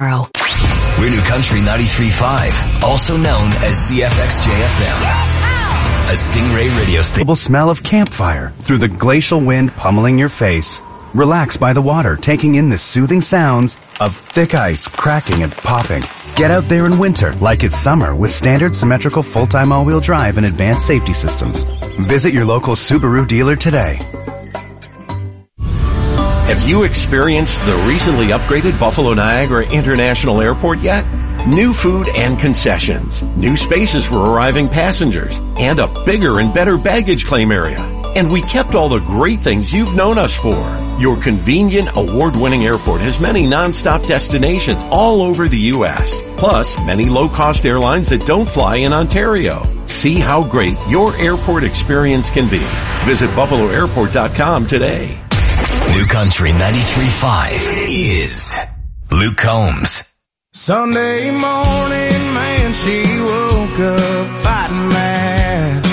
We're New Country 93.5, also known as CFXJ-FM. A Stingray radio station. Smell of campfire through the glacial wind pummeling your face. Relax by the water, taking in the soothing sounds of thick ice cracking and popping. Get out there in winter like it's summer with standard symmetrical full-time all-wheel drive and advanced safety systems. Visit your local Subaru dealer today. Have you experienced the recently upgraded Buffalo Niagara International Airport yet? New food and concessions, new spaces for arriving passengers, and a bigger and better baggage claim area. And we kept all the great things you've known us for. Your convenient, award-winning airport has many non-stop destinations all over the U.S., plus many low-cost airlines that don't fly in Ontario. See how great your airport experience can be. Visit buffaloairport.com today. New Country 93.5 is Luke Combs. Sunday morning, man, she woke up fighting mad.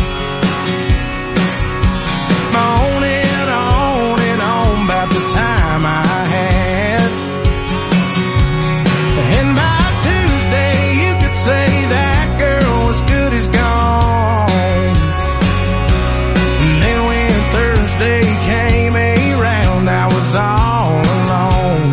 On and on about the time I had. And by Tuesday, you could say that girl was good as gone. And then when Thursday came around, I was all alone.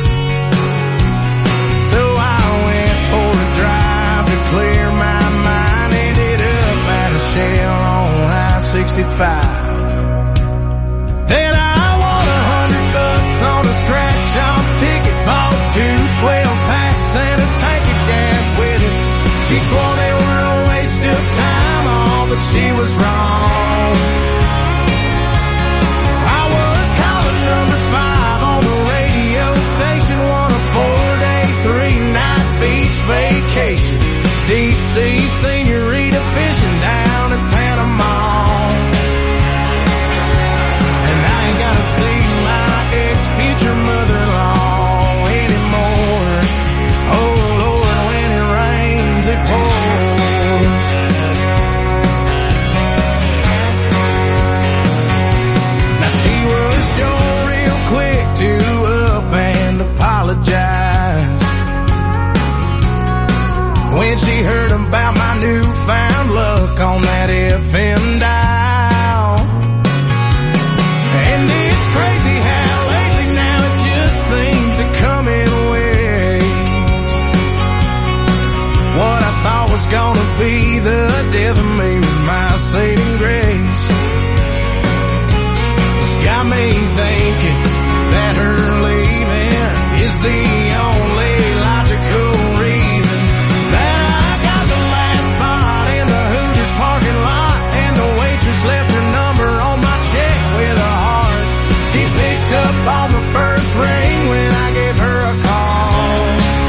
So I went for a drive to clear my mind. Ended up at a Shell on I-65. Then I won $100 on a scratch-off ticket. Bought 2 12-packs and a tank of gas with it. She swore they were a waste of time, all but she was wrong. I was calling number 5 on the radio station, won a 4-day, 3-night beach vacation. Deep sea senorita fishing down in Panama. And I ain't gotta see my ex-future mother-in-law anymore. Oh Lord, when it rains, it pours. Now she was sure real quick to up and apologize when she heard about my newfound luck on that FM dial. And it's crazy how lately now it just seems to come in waves. What I thought was gonna be the death of me was my saving grace. It's got me thinking that her leaving is the only logical reason that I got the last spot in the Hooters parking lot, and the waitress left her number on my check with a heart. She picked up on the first ring when I gave her a call.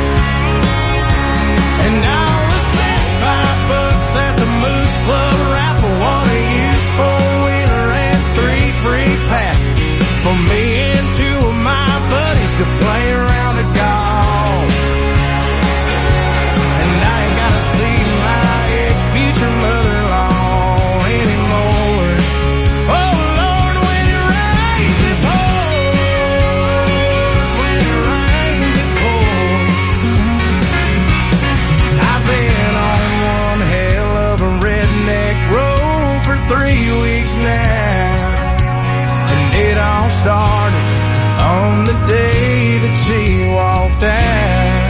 And I was bet $5 at the Moose Club raffle, won a used 4-wheeler and 3 free passes for me and 2 of my buddies to play around at golf. And I ain't gotta see my ex-future mother-in-law anymore. Oh Lord, when it rains, it pours. When it rains, it pours. I've been on one hell of a redneck road for 3 weeks now. And it all started on the day that she walked out.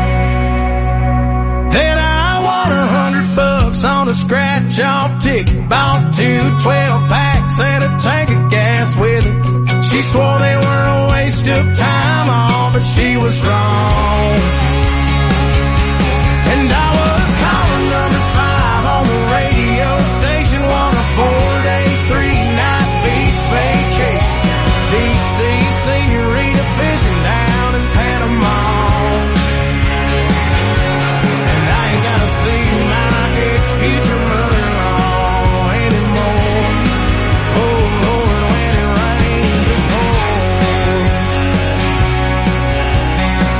Then I won $100 on a scratch-off ticket. Bought 2 12-packs and a tank of gas with it. She swore they were a waste of time, all but she was wrong. And I was calling number 5 on the radio station, won a 4-day, 3-night beach vacation. Deep sea senorita fishing down in Panama. And I ain't gotta see my ex-future mother-in-law anymore. Oh Lord, when it rains, it pours.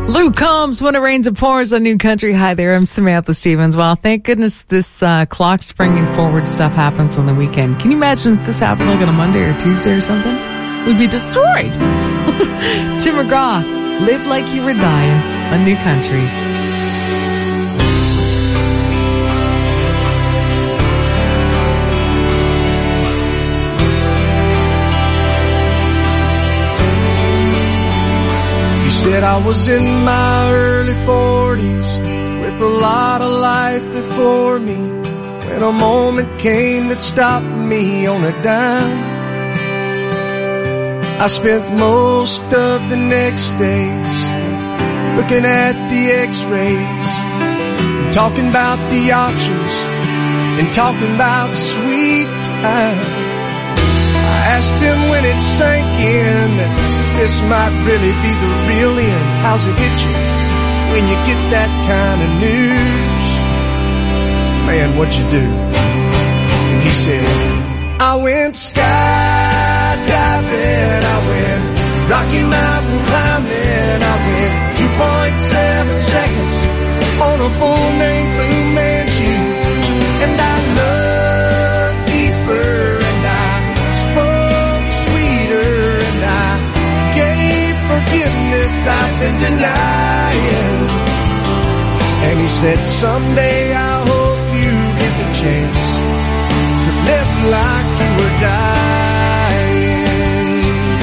Luke Combs, When It Rains It Pours on New Country. Hi there, I'm Samantha Stevens. Well, thank goodness this clock springing forward stuff happens on the weekend. Can you imagine if this happened like on a Monday or Tuesday or something? We'd be destroyed. Tim McGraw, Live Like You Were Dying on New Country. Said I was in my early 40s with a lot of life before me when a moment came that stopped me on a dime. I spent most of the next days looking at the x-rays and talking about the options and talking about sweet time. I asked him when it sank in that this might really be the real end. How's it hit you when you get that kind of news? Man, what'd you do? And he said, I went skydiving, I went Rocky Mountain climbing, I went 2.7 seconds on a bull named Blue Manchu, and I looked deeper and I spoke sweeter and I gave forgiveness I've been denying. And he said, someday I hope you get the chance to live like you were dying.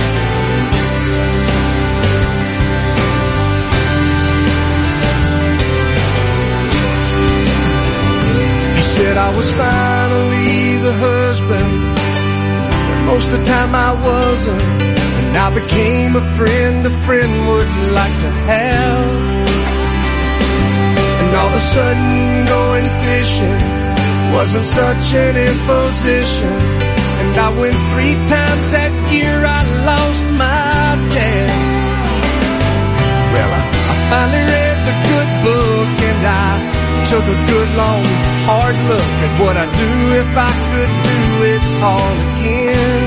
He said I was finally the husband, but most of the time I wasn't. And I became a friend would like to have. And all of a sudden going fishing wasn't such an imposition. And I went 3 times that year, I lost my dad. Well, I finally read the good book and I took a good long hard look at what I'd do if I could do it all again.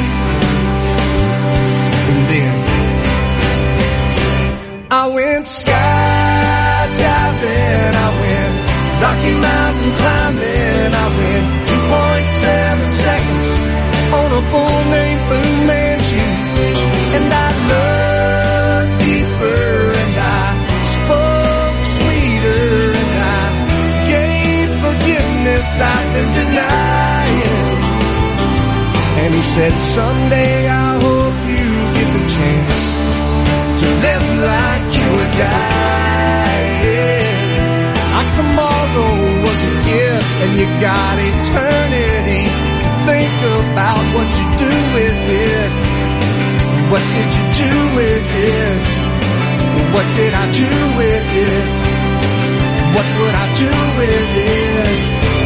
And then I went skydiving, I went Rocky Mountain climbing, I went 2.7 seconds on a bull named Blue Manchu, and I looked deeper and I spoke sweeter and I gave forgiveness I've been denying. And he said, someday I hope you get the chance to live like you were dying. Like tomorrow was a gift and you got eternity. Think about what you do with it. What did you do with it? What did I do with it? What would I do with it?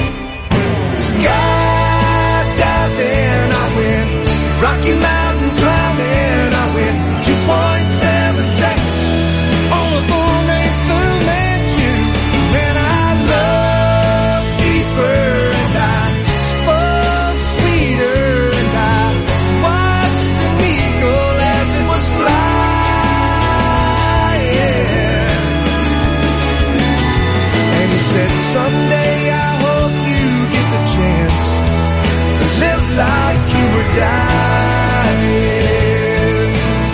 Skydiving, I went Rocky Mountain climbing, I went 2.7 seconds on a bull named Blue Manchu, and I loved deeper and I spoke sweeter and I watched an eagle as it was flying. And he said, someday I hope you get the chance to live like you were dying.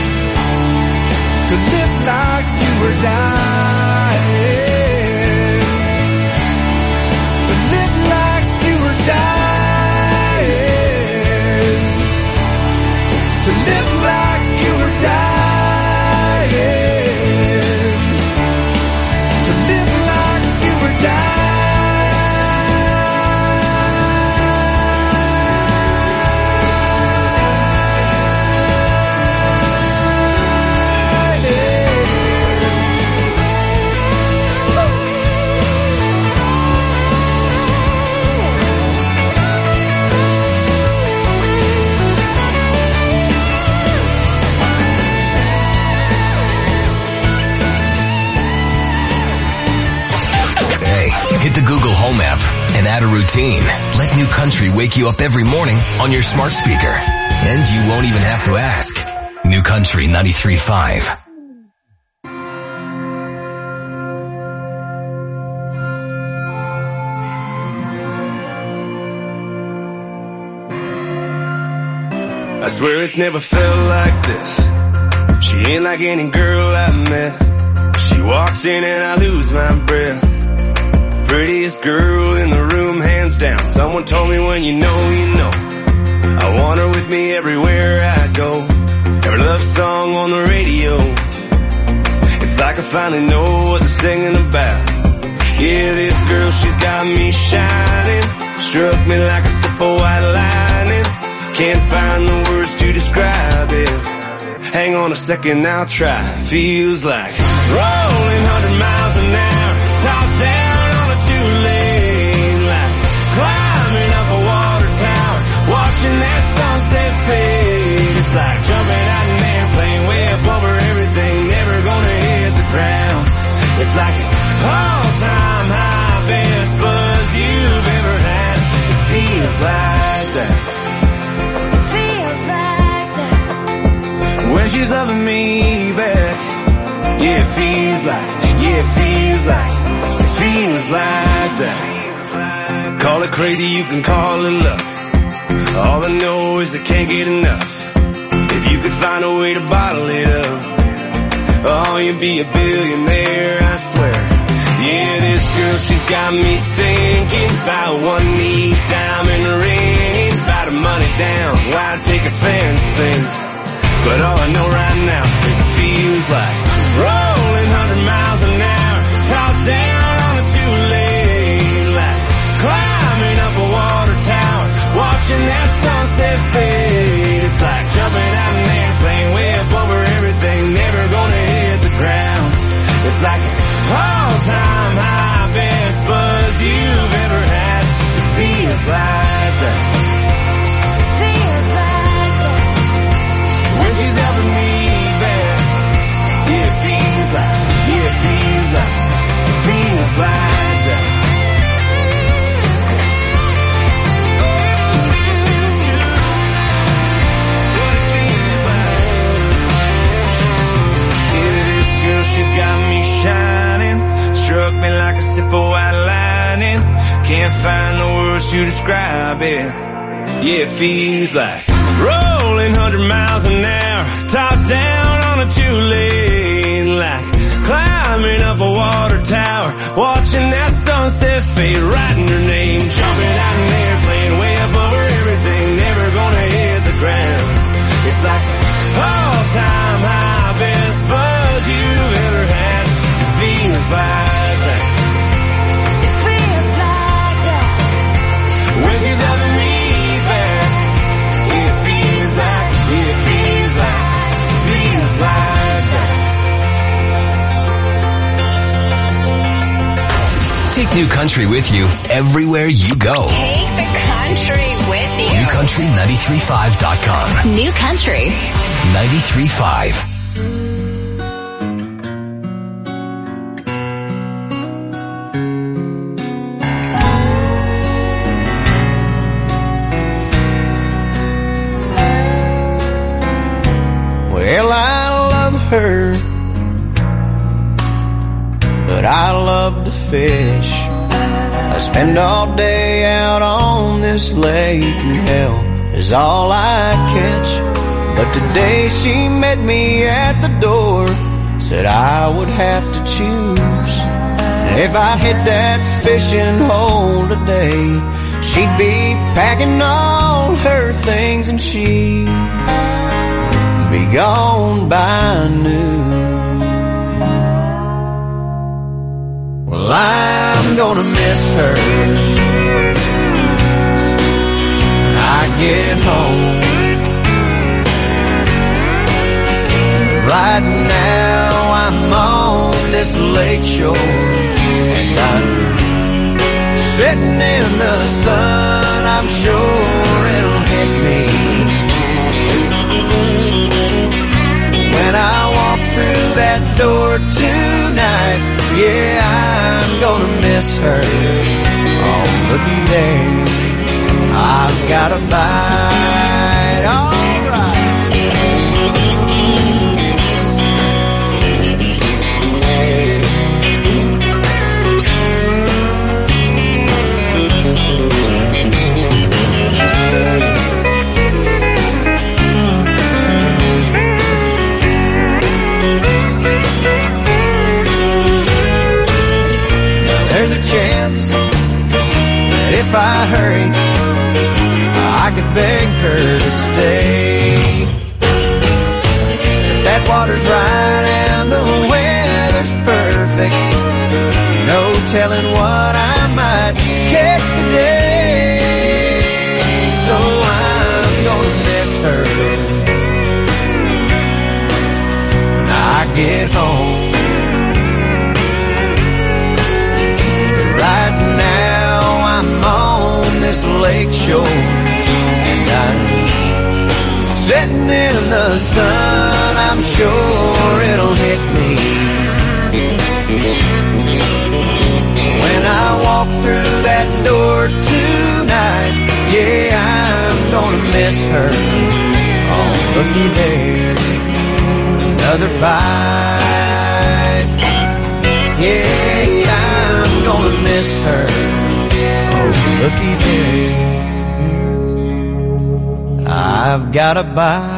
To live like you were dying. To live like you were dying. To live like you were dying. To live like you were dying. Hit the Google Home app and add a routine. Let New Country wake you up every morning on your smart speaker. And you won't even have to ask. New Country 93.5. swear it's never felt like this. She ain't like any girl I've met. She walks in and I lose my breath. Prettiest girl in the room, hands down. Someone told me when you know, you know. I want her with me everywhere I go. Her love song on the radio. It's like I finally know what they're singing about. Yeah, this girl, she's got me shining. Struck me like a sip of white lightning. Can't find the words to describe it. Hang on a second, I'll try. Feels like rolling 100 miles an hour, top down on a two-lane, like climbing up a water tower, watching that sunset fade. It's like jumping out an airplane way up over everything, never gonna hit the ground. It's like an all-time high, best buzz you've ever had. It feels like that. When she's loving me back. Yeah, it feels like that. Call it crazy, you can call it love. All I know is I can't get enough. If you could find a way to bottle it up, oh, you'd be a billionaire, I swear. Yeah, this girl, she's got me thinking about one knee, diamond ring, about her money down, wide picket fence things. But all I know right now is it feels like rolling 100 miles an hour, top down on a two-lane, like climbing up a water tower, watching that sunset fade. It's like jumping out an airplane way up over everything, never gonna hit the ground. It's like an all-time high, best buzz you've ever had. It feels like that. When she's loving me back. Yeah, it feels like that. Yeah, this girl, she's got me shining. Struck me like a sip of white lightning. Can't find the words to describe it. Yeah, it feels like rolling 100 miles an hour, top down on a two-lane, like climbing up a water tower, watching that sunset fade, writing her name, jumping out an airplane way up over everything, never gonna hit the ground. It's like all-time high, best buzz you've ever had. It feels like that. It feels like that. When she's loving me back. It feels like that. Take New Country with you everywhere you go. Take the country with you. NewCountry935.com. New Country 93.5. Well, I love her, but I love to fish. I spend all day out on this lake, and hell is all I catch. But today she met me at the door, said I would have to choose. If I hit that fishing hole today, she'd be packing all her things and she'd be gone by noon. Well, I'm gonna miss her when I get home. Right now I'm on this lake shore, and I'm sitting in the sun. I'm sure it'll hit me when I walk through that door tonight. Yeah, I'm gonna miss her. Oh, looky there, I've got a bite. All right. beg her to stay. If that water's right and the weather's perfect, no telling what I might catch today. So I'm gonna miss her when I get home. But right now I'm on this lake shore, and I'm sitting in the sun. I'm sure it'll hit me when I walk through that door tonight. Yeah, I'm gonna miss her. Oh, looky there, another bite. Yeah, I'm gonna miss her. Oh, looky there, I've got a bite.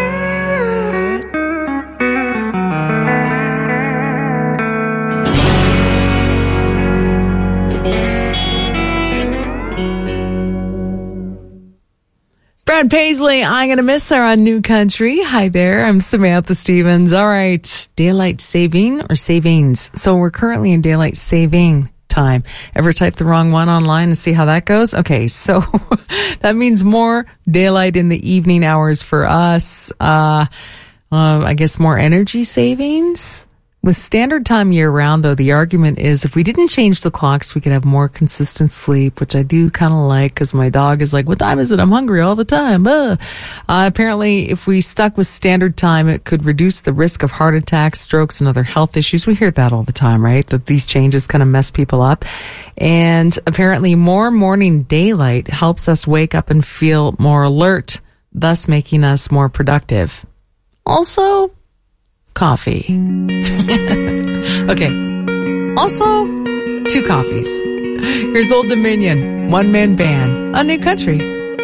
Brad Paisley, I'm going to miss her on New Country. Hi there, I'm Samantha Stevens. All right, daylight saving or savings? So we're currently in daylight saving time. Ever type the wrong one online and see how that goes? Okay, so that means more daylight in the evening hours for us. I guess more energy savings. With standard time year-round, though, the argument is if we didn't change the clocks, we could have more consistent sleep, which I do kind of like because my dog is like, what time is it? I'm hungry all the time. Apparently, if we stuck with standard time, it could reduce the risk of heart attacks, strokes, and other health issues. We hear that all the time, right? That these changes kind of mess people up. And apparently, more morning daylight helps us wake up and feel more alert, thus making us more productive. Also, coffee. Okay. Also, 2 coffees. Here's Old Dominion, one-man band on New Country.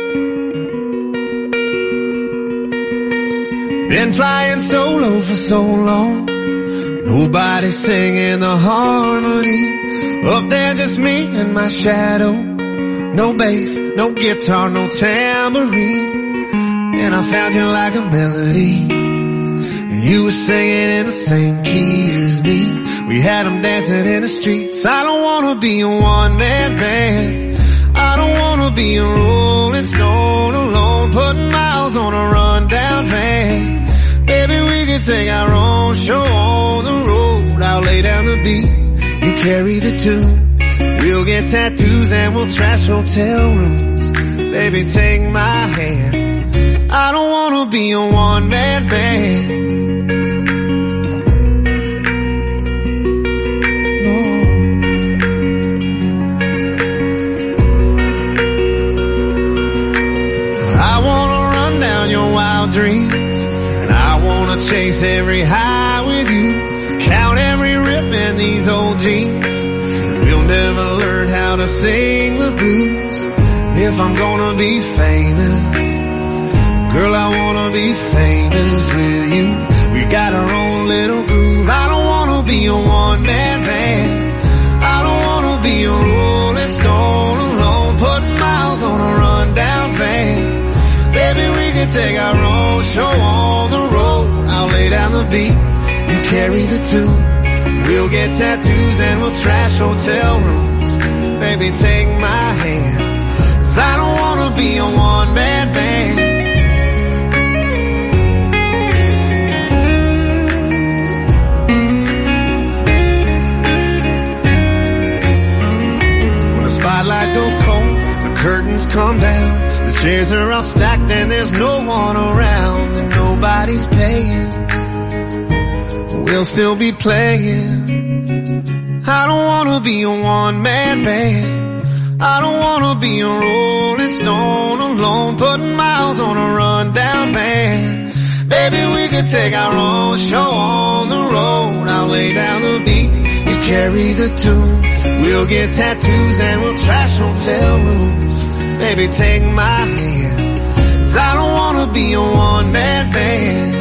Been flying solo for so long, nobody singing the harmony. Up there just me and my shadow. No bass, no guitar, no tambourine. And I found you like a melody. You were singing in the same key as me. We had them dancing in the streets. I don't wanna be a one-man band. I don't wanna be a rolling stone alone, putting miles on a rundown van. Maybe we could take our own show on the road. I'll lay down the beat, you carry the tune. We'll get tattoos and we'll trash hotel rooms. Baby, take my hand. I don't wanna be a one-man band. Dreams, and I wanna chase every high with you, count every rip in these old jeans. We'll never learn how to sing the blues. If I'm gonna be famous, girl, I wanna be famous with you. We got our own little groove. I don't wanna be a one-man band. I don't wanna be a rolling stone alone, putting miles on a rundown van. Baby, we can take our own show on the road. I'll lay down the beat, you carry the tune. We'll get tattoos and we'll trash hotel rooms. Baby, take my hand, 'cause I don't wanna be a one-man band. When the spotlight goes cold, the curtains come down. The chairs are all stacked and there's no one around, and nobody's paying. We'll still be playing. I don't wanna be a one-man band. I don't wanna be a rolling stone alone, putting miles on a rundown van. Baby, we could take our own show on the road. I'll lay down the beat, you carry the tune. We'll get tattoos and we'll trash hotel rooms. Baby, take my hand, 'cause I don't wanna be a one-man band.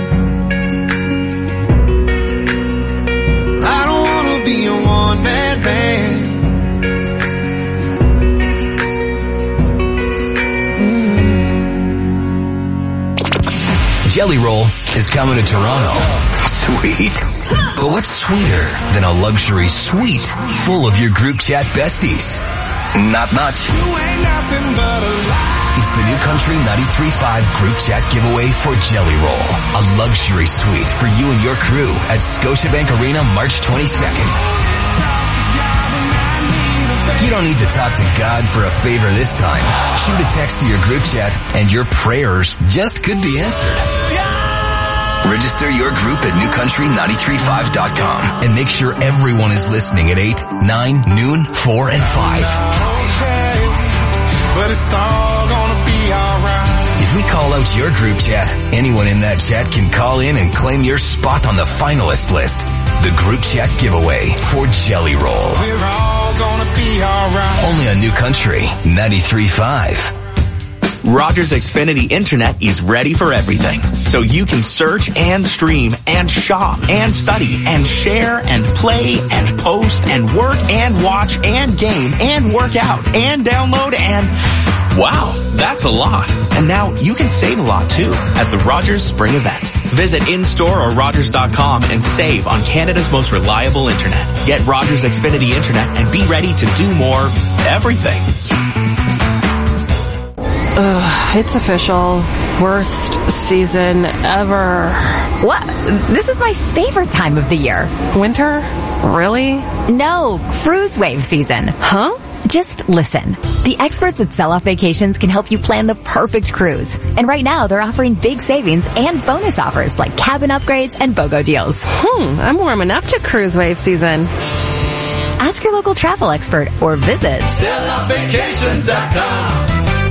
I don't wanna be a one-man band. Jelly Roll is coming to Toronto. Sweet. But what's sweeter than a luxury suite full of your group chat besties? Not much. It's the New Country 93.5 group chat giveaway for Jelly Roll. A luxury suite for you and your crew at Scotiabank Arena March 22nd. You don't need to talk to God for a favor this time. Shoot a text to your group chat and your prayers just could be answered. Register your group at newcountry935.com and make sure everyone is listening at 8, 9, noon, 4, and 5. But it's all gonna be alright. If we call out your group chat, anyone in that chat can call in and claim your spot on the finalist list. The group chat giveaway for Jelly Roll. We're all gonna be alright. Only on New Country 93.5. Rogers Xfinity Internet is ready for everything. So you can search and stream and shop and study and share and play and post and work and watch and game and work out and download and... Wow, that's a lot. And now you can save a lot too at the Rogers Spring Event. Visit in-store or Rogers.com and save on Canada's most reliable internet. Get Rogers Xfinity Internet and be ready to do more everything. It's official. Worst season ever. What? This is my favorite time of the year. Winter? Really? No, cruise wave season. Huh? Just listen. The experts at Sell Off Vacations can help you plan the perfect cruise. And right now, they're offering big savings and bonus offers like cabin upgrades and BOGO deals. I'm warming up to cruise wave season. Ask your local travel expert or visit selloffvacations.com.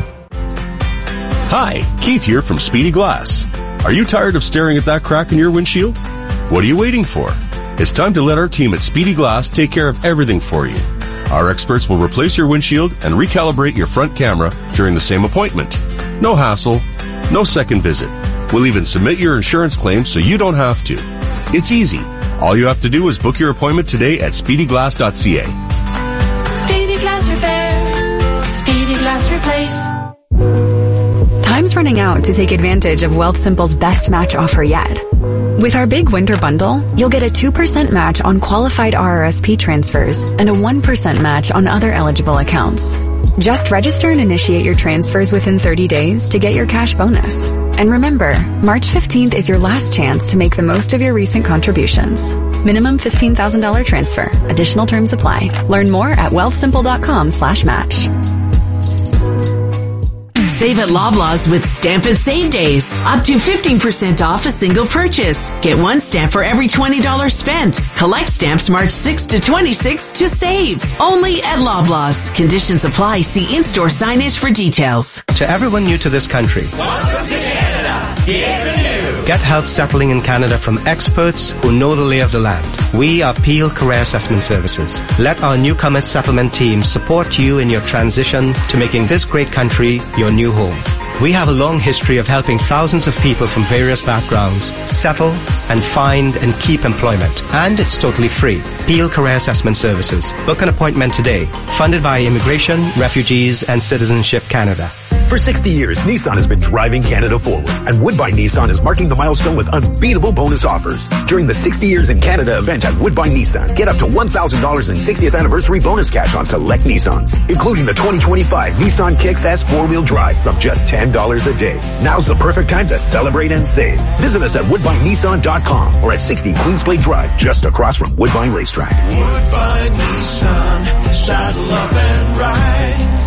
Hi, Keith here from Speedy Glass. Are you tired of staring at that crack in your windshield? What are you waiting for? It's time to let our team at Speedy Glass take care of everything for you. Our experts will replace your windshield and recalibrate your front camera during the same appointment. No hassle, no second visit. We'll even submit your insurance claim so you don't have to. It's easy. All you have to do is book your appointment today at speedyglass.ca. Speedy Glass Repair. Speedy Glass Replace. Time's running out to take advantage of Wealthsimple's best match offer yet. With our big winter bundle, you'll get a 2% match on qualified RRSP transfers and a 1% match on other eligible accounts. Just register and initiate your transfers within 30 days to get your cash bonus. And remember, March 15th is your last chance to make the most of your recent contributions. Minimum $15,000 transfer. Additional terms apply. Learn more at wealthsimple.com/match. Save at Loblaws with Stamp and Save Days. Up to 15% off a single purchase. Get one stamp for every $20 spent. Collect stamps March 6 to 26 to save. Only at Loblaws. Conditions apply. See in-store signage for details. To everyone new to this country, welcome to Canada. Bienvenue. Get help settling in Canada from experts who know the lay of the land. We are Peel Career Assessment Services. Let our newcomer settlement team support you in your transition to making this great country your new home. We have a long history of helping thousands of people from various backgrounds settle and find and keep employment. And it's totally free. Peel Career Assessment Services. Book an appointment today. Funded by Immigration, Refugees and Citizenship Canada. For 60 years, Nissan has been driving Canada forward, and Woodbine Nissan is marking the milestone with unbeatable bonus offers. During the 60 Years in Canada event at Woodbine Nissan, get up to $1,000 in 60th anniversary bonus cash on select Nissans, including the 2025 Nissan Kicks S 4-wheel drive from just $10 a day. Now's the perfect time to celebrate and save. Visit us at WoodbineNissan.com or at 60 Queensblade Drive, just across from Woodbine Racetrack. Woodbine Nissan, saddle up and ride.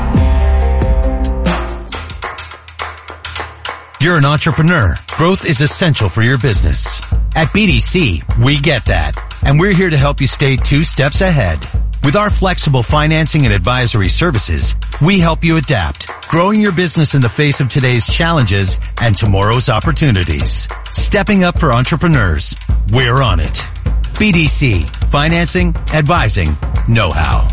You're an entrepreneur. Growth is essential for your business. At BDC, we get that. And we're here to help you stay 2 steps ahead. With our flexible financing and advisory services, we help you adapt, growing your business in the face of today's challenges and tomorrow's opportunities. Stepping up for entrepreneurs. We're on it. BDC. Financing, advising, know-how.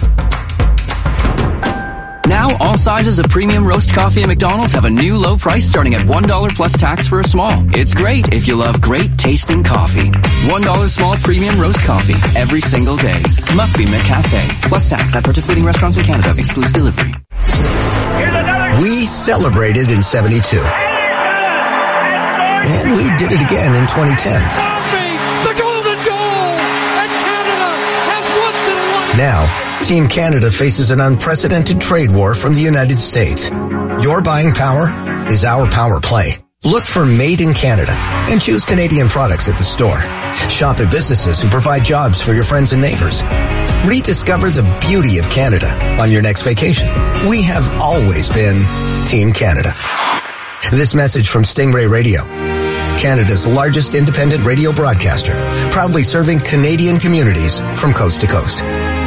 Now, all sizes of premium roast coffee at McDonald's have a new low price starting at $1 plus tax for a small. It's great if you love great tasting coffee. $1 small premium roast coffee every single day. Must be McCafe. Plus tax at participating restaurants in Canada. Excludes delivery. We celebrated in 72. And we did it again in 2010. The golden goal! And Canada has once in a lifetime. Now, Team Canada faces an unprecedented trade war from the United States. Your buying power is our power play. Look for Made in Canada and choose Canadian products at the store. Shop at businesses who provide jobs for your friends and neighbors. Rediscover the beauty of Canada on your next vacation. We have always been Team Canada. This message from Stingray Radio, Canada's largest independent radio broadcaster, proudly serving Canadian communities from coast to coast.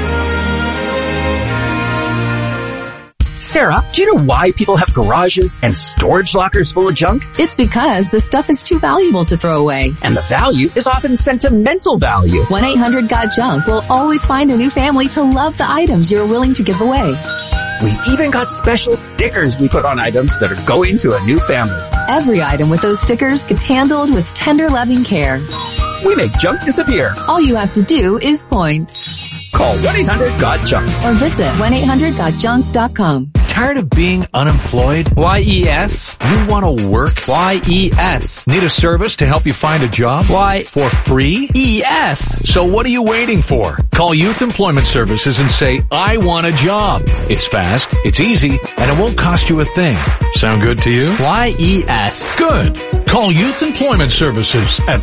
Sarah, do you know why people have garages and storage lockers full of junk? It's because the stuff is too valuable to throw away. And the value is often sentimental value. 1-800-GOT-JUNK will always find a new family to love the items you're willing to give away. We've even got special stickers we put on items that are going to a new family. Every item with those stickers gets handled with tender, loving care. We make junk disappear. All you have to do is point. Call 1-800-GOT-JUNK. Or visit 1-800-GOT-JUNK.com. Tired of being unemployed? YES. You want to work? YES. Need a service to help you find a job? Why? For free? ES. So what are you waiting for? Call Youth Employment Services and say, I want a job. It's fast, it's easy, and it won't cost you a thing. Sound good to you? YES. Good. Call Youth Employment Services at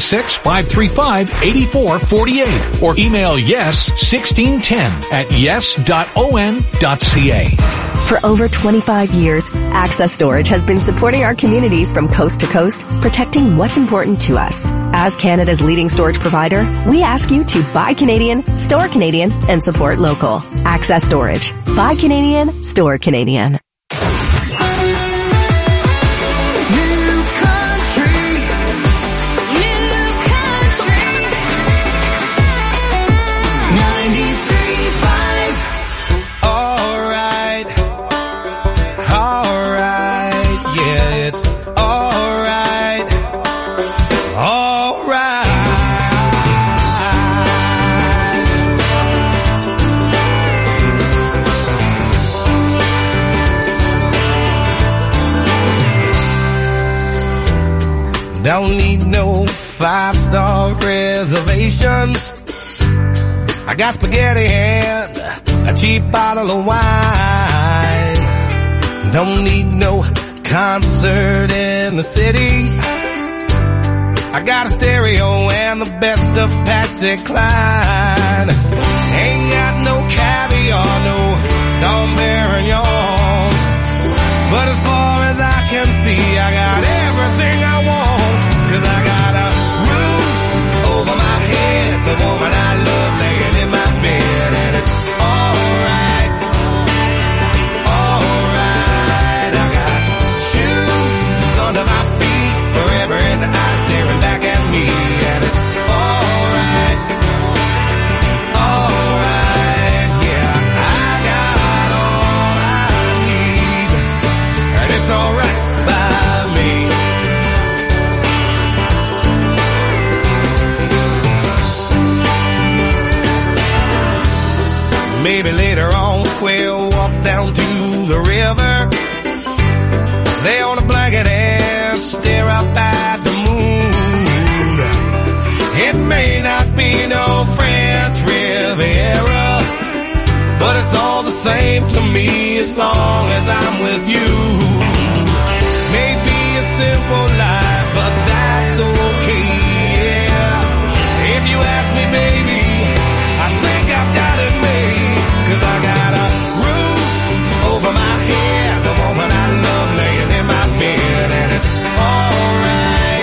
416-535-8448 or email yes1610@yes.on.ca. For over 25 years, Access Storage has been supporting our communities from coast to coast, protecting what's important to us. As Canada's leading storage provider, we ask you to buy Canadian, store Canadian, and support local. Access Storage. Buy Canadian, store Canadian. Don't need no 5-star reservations. I got spaghetti and a cheap bottle of wine. Don't need no concert in the city. I got a stereo and the best of Patsy Cline. Ain't got no caviar, no Dom Perignon. But as far as I can see, I got everything I want. 'Cause I got a roof over my head, the woman I love laying in my bed, and it's alright, alright. I got shoes under my feet, forever in the eyes staring back at me, and it's alright, alright. Yeah, I got all I need, and it's alright by me. Maybe later on we'll walk down to the river, lay on a blanket and stare up at the moon. It may not be no French Riviera, but it's all the same to me as long as I'm with you. Maybe a simple life, but that's okay, yeah. If you ask me, baby, I think I've got it made. 'Cause I got a roof over my head, the woman I love laying in my bed, and it's alright,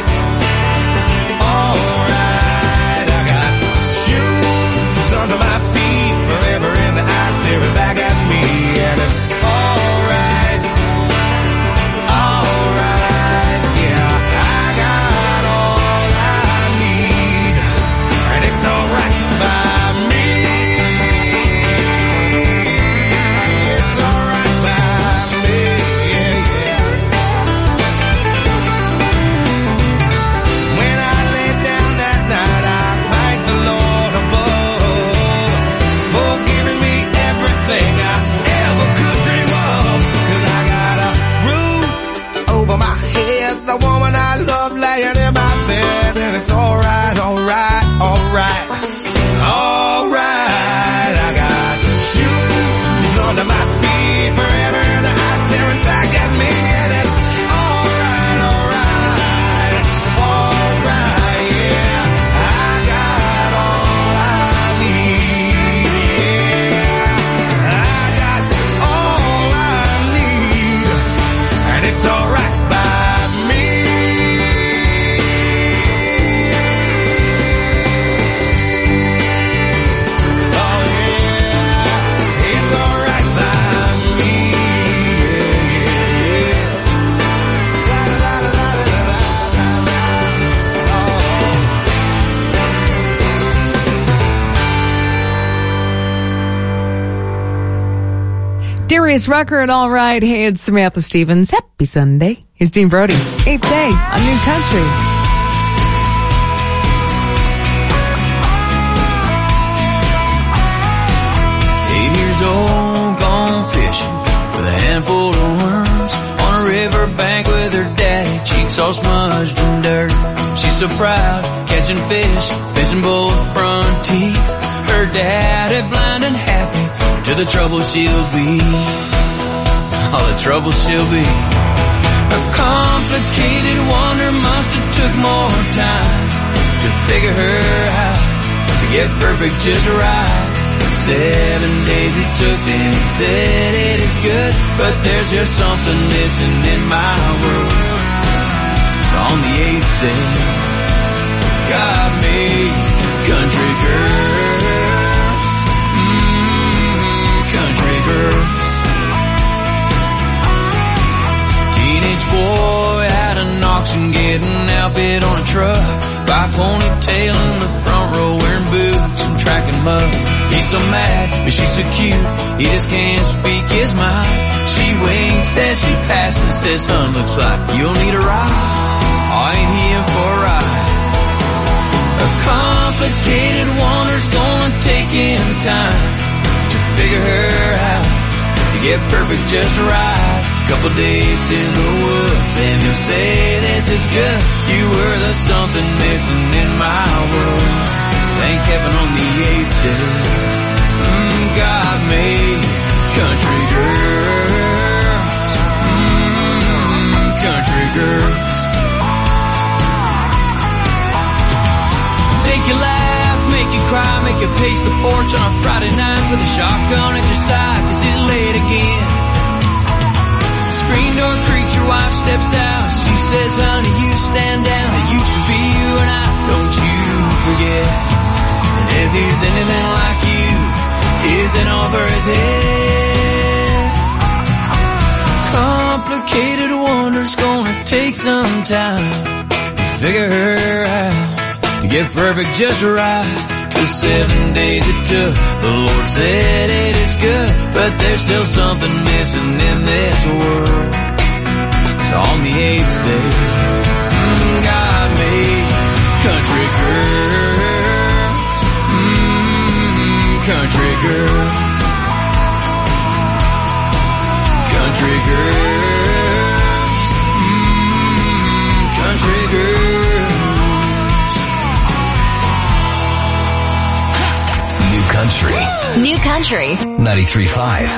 alright. I got shoes under my feet, forever in the eyes staring back at me, and it's alright, alright. Yeah, Darius Rucker and All Right. Hey, it's Samantha Stevens. Happy Sunday. Here's Dean Brody. 8th day on New Country. 8 years old, gone fishing with a handful of worms on a riverbank with her daddy, cheeks all smudged in dirt. She's so proud, catching fish, missing both front teeth. Her daddy blind and happy to the trouble she'll be. All the trouble she'll be. A complicated wonder must have took more time to figure her out, to get perfect just right. 7 days it took, then he said it is good, but there's just something missing in my world. So on the 8th day, God made country girls, country girls. Teenage boy had an auction, getting outfit on a truck, by ponytail in the front row, wearing boots and tracking mud. He's so mad, but she's so cute, he just can't speak his mind. She winks as she passes, says, "Hun, looks like you'll need a ride." I ain't here for a ride. A complicated wonder's gonna take him time to figure her out, to get perfect just right. Couple dates in the woods, and he'll say this is good. You were the something missing in my world. Thank heaven on the 8th day, God made country girls, country girls. Make you laugh, make you cry, make you pace the porch on a Friday night with a shotgun at your side, 'cause it's late again. Screen door creaks, your wife steps out. She says, "Honey, you stand down. It used to be you and I, don't you forget." And if he's anything like you, is it over his head? Complicated wonder's gonna take some time to figure her out, to get perfect just right. 'Cause 7 days it took, the Lord said it is good, but there's still something missing in this world. So on the 8th day, God made country girls, country girls, country girls, country girls. New Country. New Country. 93.5.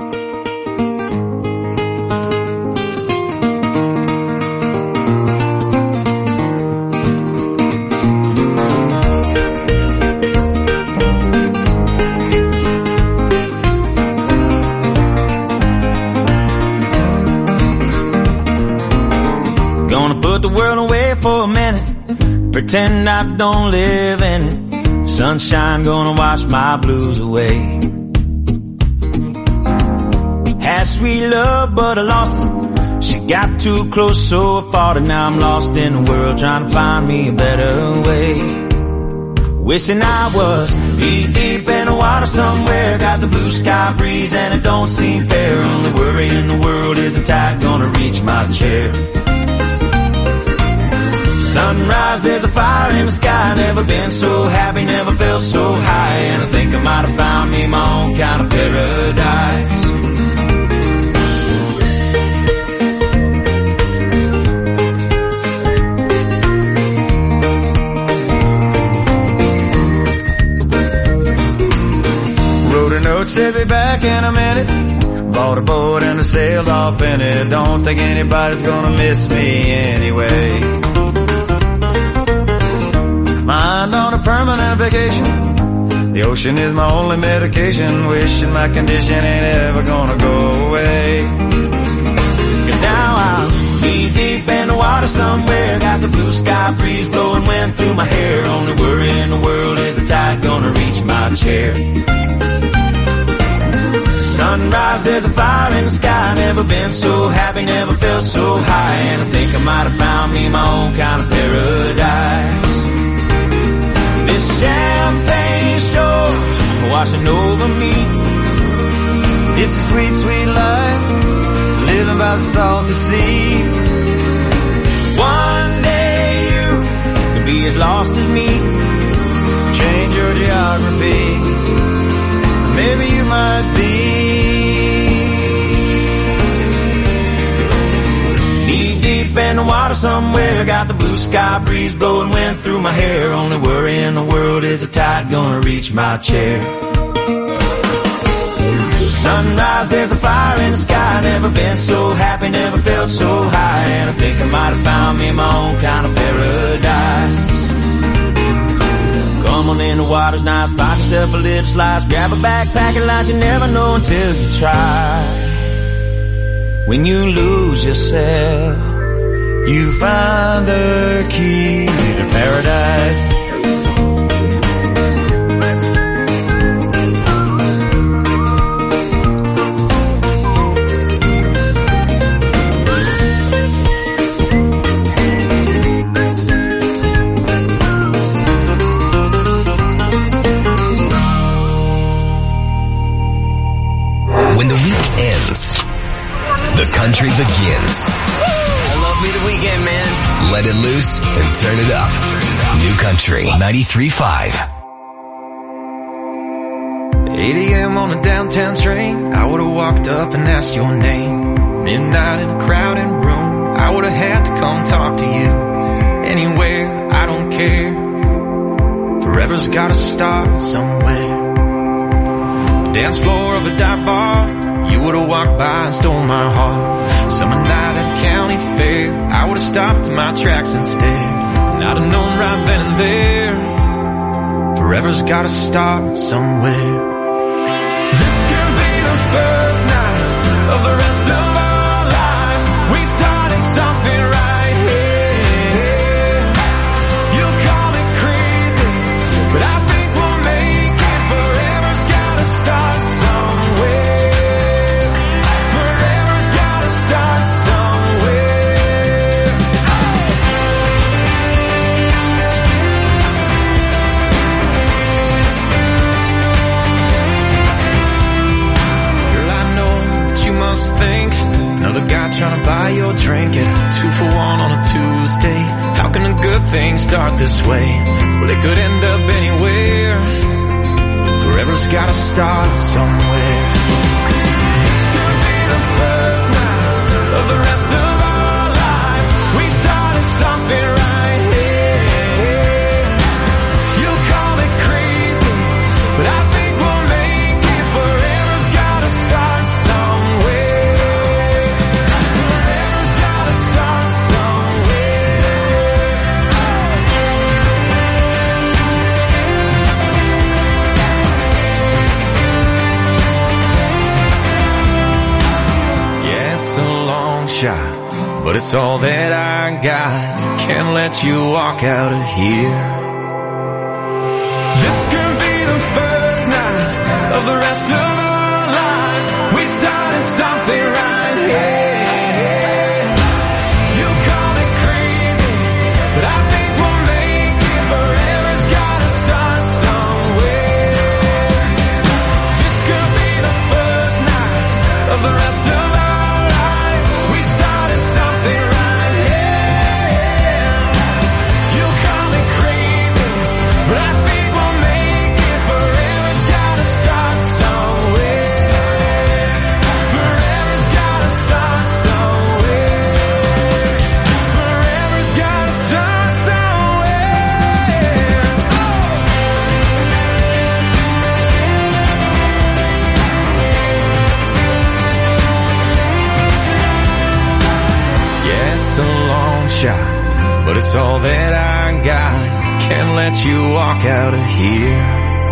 Gonna put the world away for a minute, pretend I don't live in it. Sunshine gonna wash my blues away. Had sweet love, but I lost it. She got too close, so I fought it. Now I'm lost in the world, trying to find me a better way. Wishing I was deep in the water somewhere. Got the blue sky breeze and it don't seem fair. Only worry in the world is the tide gonna reach my chair. Sunrise, there's a fire in the sky. Never been so happy, never felt so high. And I think I might have found me my own kind of paradise. Wrote a note, said be back in a minute. Bought a boat and I sailed off in it. Don't think anybody's gonna miss me anyway. Mind on a permanent vacation. The ocean is my only medication. Wishing my condition ain't ever gonna go away. 'Cause now I'll be deep in the water somewhere. Got the blue sky breeze blowing wind through my hair. Only worry in the world is the tide gonna reach my chair. Sunrise, there's a fire in the sky. Never been so happy, never felt so high. And I think I might have found me my own kind of paradise. This champagne shore washing over me. It's a sweet, sweet life, living by the salty sea. One day you could be as lost as me, change your geography, maybe you might be knee deep in the water somewhere. Got the blue sky breeze blowing wind through my hair. Only worry in the world is the tide gonna reach my chair. Sunrise, there's a fire in the sky. Never been so happy, never felt so high. And I think I might have found me my own kind of paradise. Come on in, the water's nice. Find yourself a little slice. Grab a backpack and lunch. You never know until you try. When you lose yourself, you find the key to paradise. When the week ends, the country begins. I love me the weekend, man. Let it loose and turn it up. New Country 93.5. 8 a.m. on a downtown train, I would've walked up and asked your name. Midnight in a crowded room, I would've had to come talk to you. Anywhere, I don't care. Forever's gotta start somewhere. Dance floor of a dive bar, you would've walked by and stole my heart. Summer night at a county fair, I would've stopped in my tracks instead. And I'd have known right then and there, forever's gotta start somewhere. This can be the first night of the rest of our lives. We started something right here. You'll call me crazy, but I think we'll make it. Forever's gotta start somewhere. Forever's gotta start somewhere. Girl, I know what you must think. Another guy trying to buy your drink at 2 for $1 on a Tuesday. How can a good thing start this way? Well, it could end up anywhere. Forever's gotta start somewhere. This could be the first night of the rest of our lives. We started something right here. You'll call me crazy, but I think we'll make it. Forever's gotta start somewhere. Forever's gotta start shot, but it's all that I got. Can't let you walk out of here. This could be the first night of the rest of our lives. We started something right here. You call me crazy, but I think we'll make it. Forever's gotta start somewhere. This could be the first night of the rest of our lives. We started something right here. You call me crazy, but I think we'll make it. Forever's gotta start somewhere. Forever's gotta start somewhere. Forever's gotta start somewhere. Yeah, it's a long shot, but it's all that I got. Can't let you walk out of here.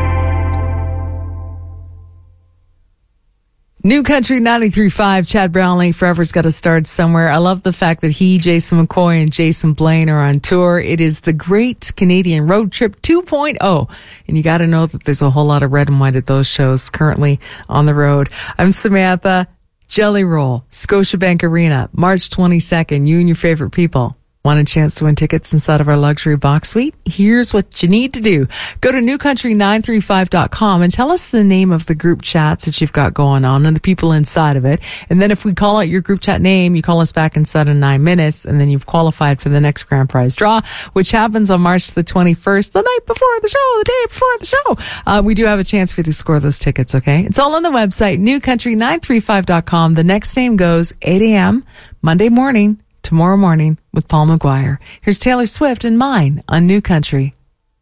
New Country 93.5, Chad Brownlee, Forever's Gotta Start Somewhere. I love the fact that he, Jason McCoy, and Jason Blaine are on tour. It is the Great Canadian Road Trip 2.0. And you gotta know that there's a whole lot of red and white at those shows currently on the road. I'm Samantha. Jelly Roll, Scotiabank Arena, March 22nd. You and your favorite people. Want a chance to win tickets inside of our luxury box suite? Here's what you need to do. Go to newcountry935.com and tell us the name of the group chats that you've got going on and the people inside of it. And then if we call out your group chat name, you call us back inside of 9 minutes, and then you've qualified for the next grand prize draw, which happens on March the 21st, the night before the show, the day before the show. We do have a chance for you to score those tickets, okay? It's all on the website, newcountry935.com. The next name goes 8 a.m. Monday morning, tomorrow morning with Paul McGuire. Here's Taylor Swift and Mine on New Country.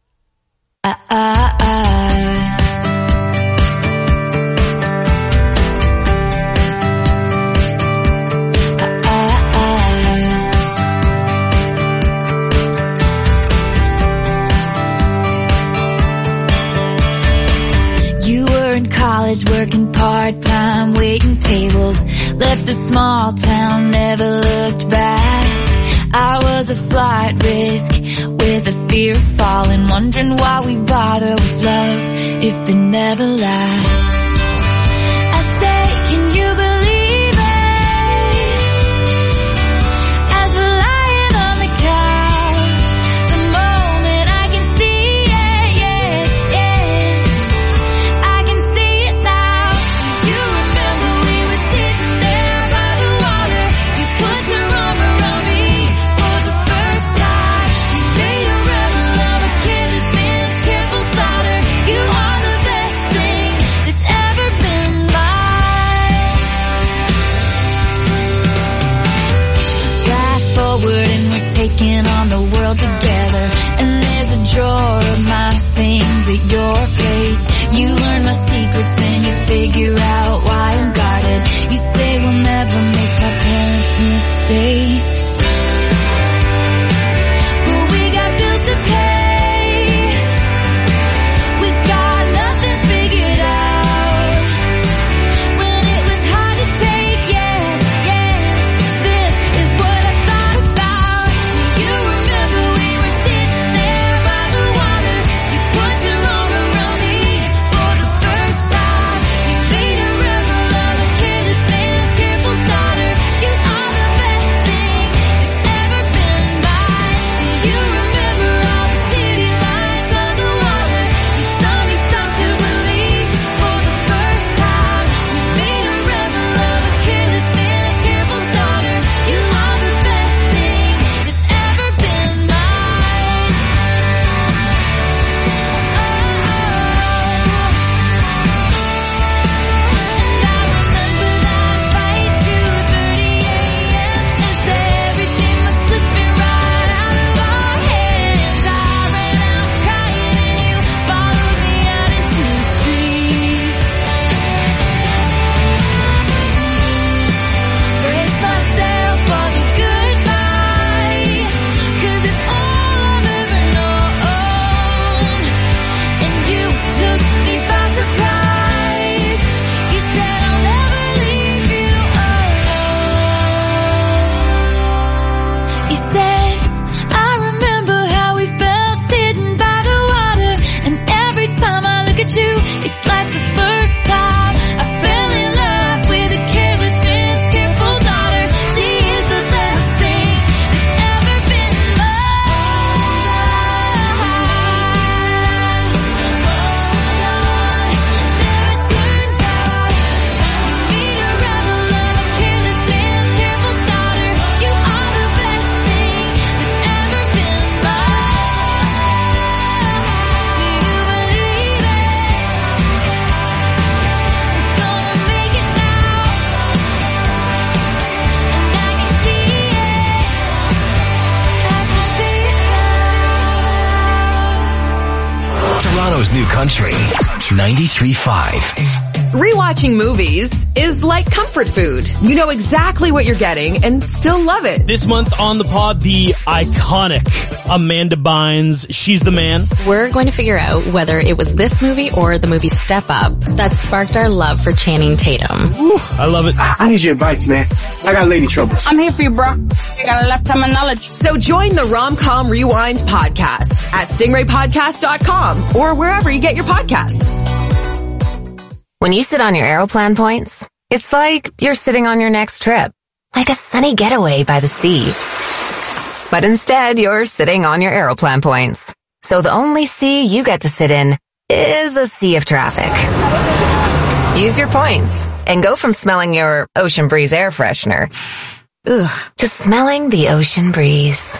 You were in college working part-time, waiting tables, left a small town, never looked back. I was a flight risk with a fear of falling, wondering why we bother with love if it never lasts. I say, can you believe it? As we're lying on the couch, the moment I can see it, I can see it now. You remember we were sitting there by the water, you put your arm around me. Taking on the world together, and there's a drawer of my things at your place. You learn my secrets and you figure out why I'm guarded. You say we'll never make my parents' mistakes, but we got bills to pay. We got nothing figured out. When it was hard to take, yes, this is what I thought about. You remember we were sitting there by the water, you put your arm around me for the first time. You made a rebel of a careless man's careful daughter. You are the best thing that's ever been mine. You remember all the city lights on the water. You saw me stop to believe for the first time. You made a rebel of a careless man's careful daughter. You are the best thing that's ever been mine. And I remember that fight 2:30 a.m. as everything was slipping right out of our hands. I ran out crying and you followed me out into the street. Brace myself for the goodbye, 'cause it's all I've ever known. And you took me by surprise. You said I'll never leave you alone. You said, I remember how we felt sitting by the water, and every time I look at you, it's like the first time I fell in love with a careless man's careful daughter. She is the best thing that's ever been mine. Never turn back. You made a rebel of a careless man's careful daughter. You are the best thing that's ever been mine. Do you believe it? We're gonna make it now, and I can see it. I can see it now. Toronto's New Country, 93.5. Rewatching movies is like comfort food. You know exactly what you're getting and still love it. This month on the pod, the iconic Amanda Bynes. She's the man. We're going to figure out whether it was this movie or the movie Step Up that sparked our love for Channing Tatum. Ooh, I love it. I need your advice, man. I got lady trouble. I'm here for you, bro. You got a lifetime of knowledge. So join the Rom-Com Rewind podcast at stingraypodcast.com or wherever you get your podcasts. When you sit on your Aeroplan points, it's like you're sitting on your next trip. Like a sunny getaway by the sea. But instead, you're sitting on your Aeroplan points. So the only sea you get to sit in is a sea of traffic. Use your points and go from smelling your Ocean Breeze air freshener to smelling the ocean breeze.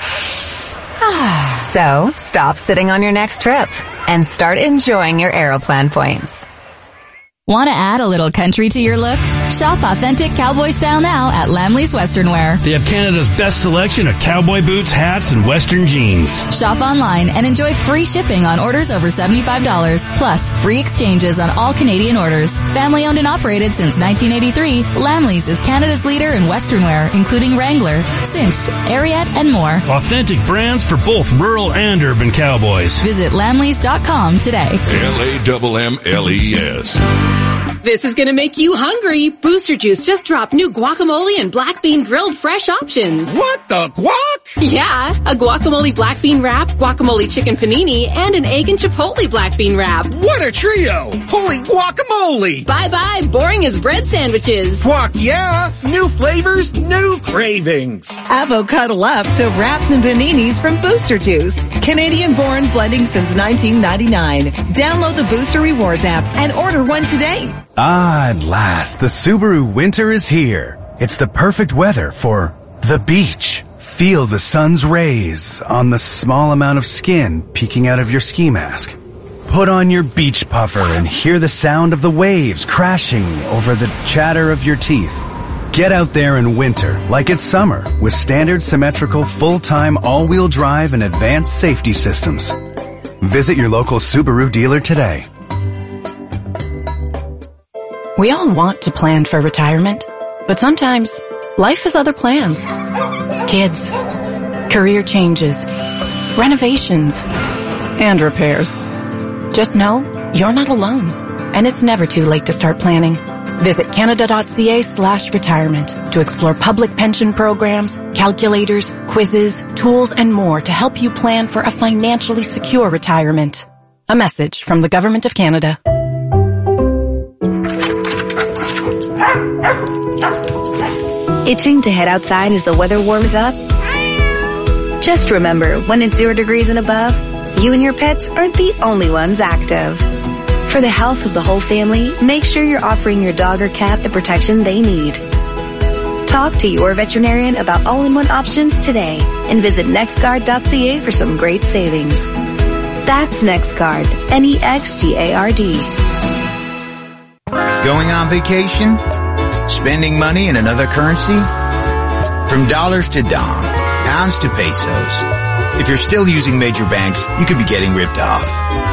So stop sitting on your next trip and start enjoying your Aeroplan points. Want to add a little country to your look? Shop authentic cowboy style now at Lamley's Western Wear. They have Canada's best selection of cowboy boots, hats, and Western jeans. Shop online and enjoy free shipping on orders over $75, plus free exchanges on all Canadian orders. Family owned and operated since 1983, Lamley's is Canada's leader in Western wear, including Wrangler, Cinch, Ariat, and more. Authentic brands for both rural and urban cowboys. Visit lamleys.com today. LAMMLES. This is gonna make you hungry. Booster Juice just dropped new guacamole and black bean grilled fresh options. What the guac? Yeah, a guacamole black bean wrap, guacamole chicken panini, and an egg and chipotle black bean wrap. What a trio! Holy guacamole! Bye-bye, boring as bread sandwiches. Guac, yeah! New flavors, new cravings. Avocado up to wraps and paninis from Booster Juice. Canadian-born blending since 1999. Download the Booster Rewards app and order one today. Ah, at last, the Subaru winter is here. It's the perfect weather for the beach. Feel the sun's rays on the small amount of skin peeking out of your ski mask. Put on your beach puffer and hear the sound of the waves crashing over the chatter of your teeth. Get out there in winter like it's summer with standard symmetrical full-time all-wheel drive and advanced safety systems. Visit your local Subaru dealer today. We all want to plan for retirement, but sometimes life has other plans. Kids, career changes, renovations, and repairs. Just know you're not alone, and it's never too late to start planning. Visit canada.ca/retirement to explore public pension programs, calculators, quizzes, tools, and more to help you plan for a financially secure retirement. A message from the Government of Canada. Itching to head outside as the weather warms up? Just remember, when it's 0 degrees and above, you and your pets aren't the only ones active. For the health of the whole family, make sure you're offering your dog or cat the protection they need. Talk to your veterinarian about all-in-one options today and visit nextguard.ca for some great savings. That's NextGuard, NEXGARD. Going on vacation? Spending money in another currency? From dollars to dong, pounds to pesos. If you're still using major banks, you could be getting ripped off.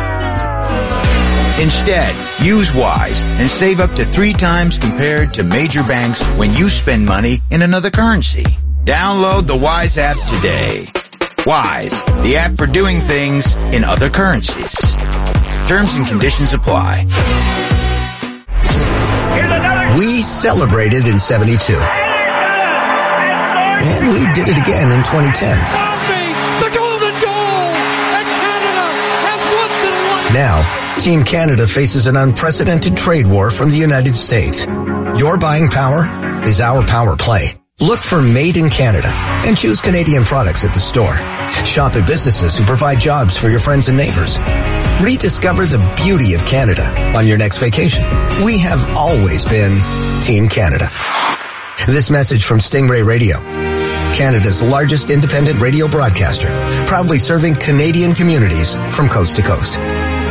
Instead, use Wise and save up to 3 times compared to major banks when you spend money in another currency. Download the Wise app today. Wise, the app for doing things in other currencies. Terms and conditions apply. We celebrated in 72. And we did it again in 2010. The golden goal! And Canada has once and once. Now, Team Canada faces an unprecedented trade war from the United States. Your buying power is our power play. Look for Made in Canada and choose Canadian products at the store. Shop at businesses who provide jobs for your friends and neighbors. Rediscover the beauty of Canada on your next vacation. We have always been Team Canada. This message from Stingray Radio, Canada's largest independent radio broadcaster, proudly serving Canadian communities from coast to coast.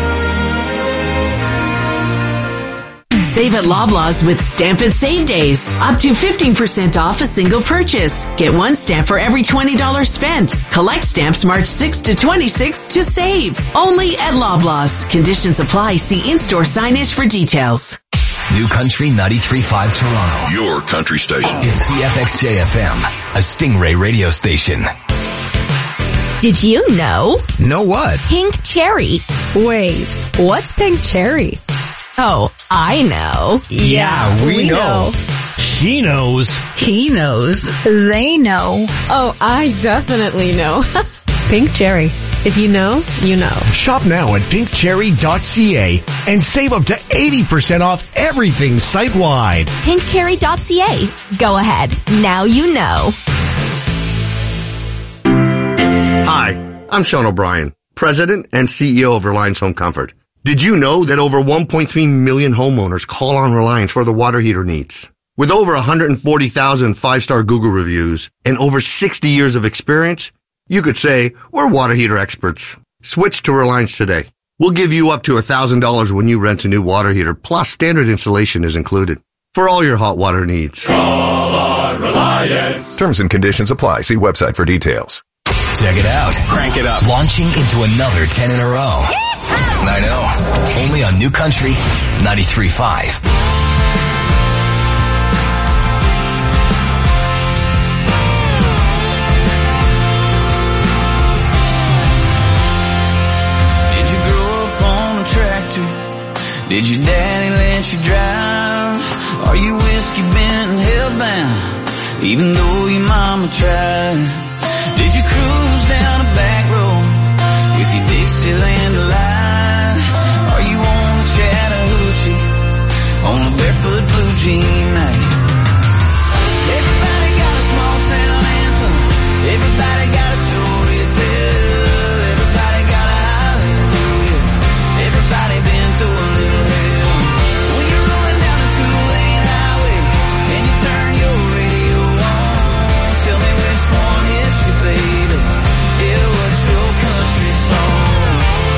Save at Loblaws with Stamp and Save Days. Up to 15% off a single purchase. Get 1 stamp for every $20 spent. Collect stamps March 6 to 26 to save. Only at Loblaws. Conditions apply. See in-store signage for details. New Country 93.5 Toronto. Your country station. Is CFXJ-FM, a Stingray radio station. Did you know? Know what? Pink cherry. Wait, what's pink cherry? Oh, I know. Yeah, we know. She knows. He knows. They know. Oh, I definitely know. Pink cherry. If you know, you know. Shop now at pinkcherry.ca and save up to 80% off everything site-wide. Pinkcherry.ca. Go ahead. Now you know. Hi, I'm Sean O'Brien, President and CEO of Reliance Home Comfort. Did you know that over 1.3 million homeowners call on Reliance for their water heater needs? With over 140,000 five-star Google reviews and over 60 years of experience, you could say we're water heater experts. Switch to Reliance today. We'll give you up to $1,000 when you rent a new water heater, plus standard installation is included for all your hot water needs. Call on Reliance. Terms and conditions apply. See website for details. Check it out. Crank it up. Launching into another 10 in a row. I know. Only on New Country 93.5. Did you grow up on a tractor? Did your daddy let you drive? Are you whiskey bent and hellbound, even though your mama tried? Did you cruise down a back road with your Dixieland alive? Are you on a Chattahoochee on a barefoot blue jean night? Everybody got a small town anthem. Everybody got a story to tell. Everybody got a hallelujah. Everybody been through a little hell. When you're rolling down a two-lane highway and you turn your radio on, tell me which one is your baby. Yeah, what's your country song?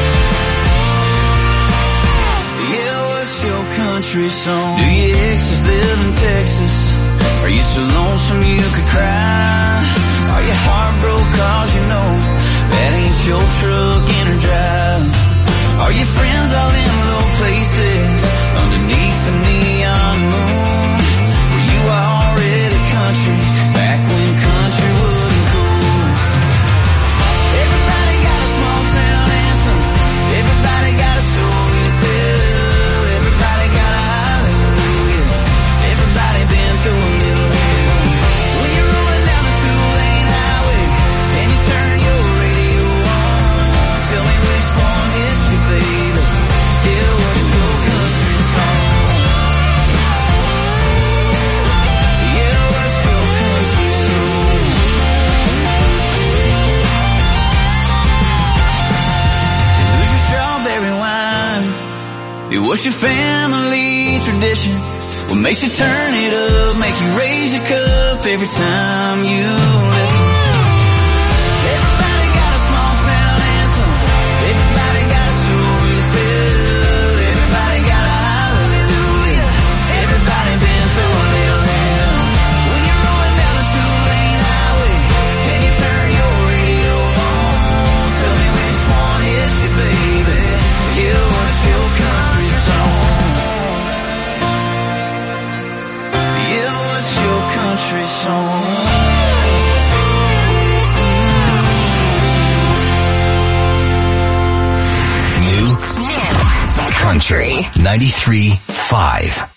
Yeah, what's your country song? Do your exes live in Texas? Are you so lonesome you could cry? Are you heartbroken cause you know that ain't your truck in or drive? Are your friends all in low places underneath the neon moon? Were you already country back when country wasn't cool? Everybody got a small town anthem. Everybody got a story to tell. Everybody got a hallelujah. Everybody been through a little hell. When you're rolling down a two-lane highway and you turn your radio on, tell me which one is your baby. Yeah, what's your country song? Yeah, what's your country song? Who's your strawberry wine? What's your family tradition? What makes you turn it up, make you raise your cup every time you listen? Everybody got a small town anthem. Everybody got a story to tell. Everybody got a hallelujah. Everybody been through a little hell. When you're rolling down a two-lane highway and you turn your radio on, tell me which one is your baby. Yeah, what's your country song? Yeah, what's your country song? New Country 93.5.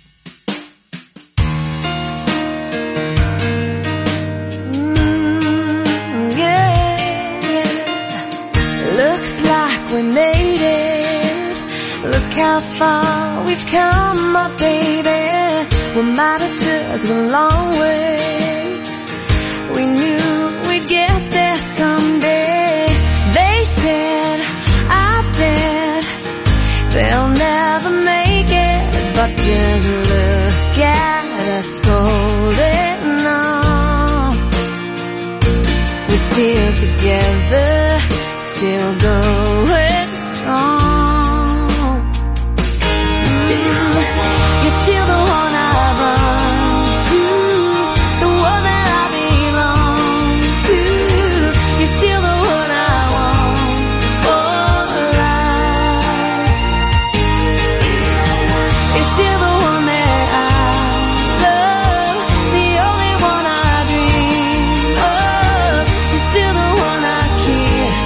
Looks like we made it. Look how far we've come, my baby. We might have took the long way. We knew we'd get there someday. They said, I bet they'll never make it. But just look at us holding on. We're still together, still going strong. Still, you're still the one I run to, the one that I belong to. You're still the one I want for life. You're still the one that I love, the only one I dream of. You're still the one I kiss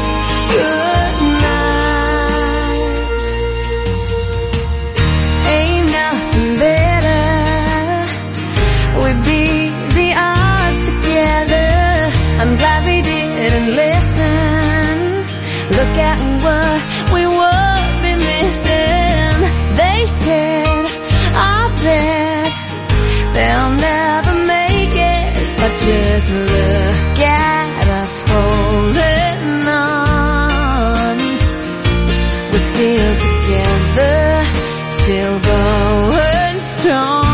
goodnight. Ain't nothing better. We beat the odds together. I'm glad we didn't listen. Look at what we would be missing. They said, I bet they'll never make it. But just look at us holding still going strong.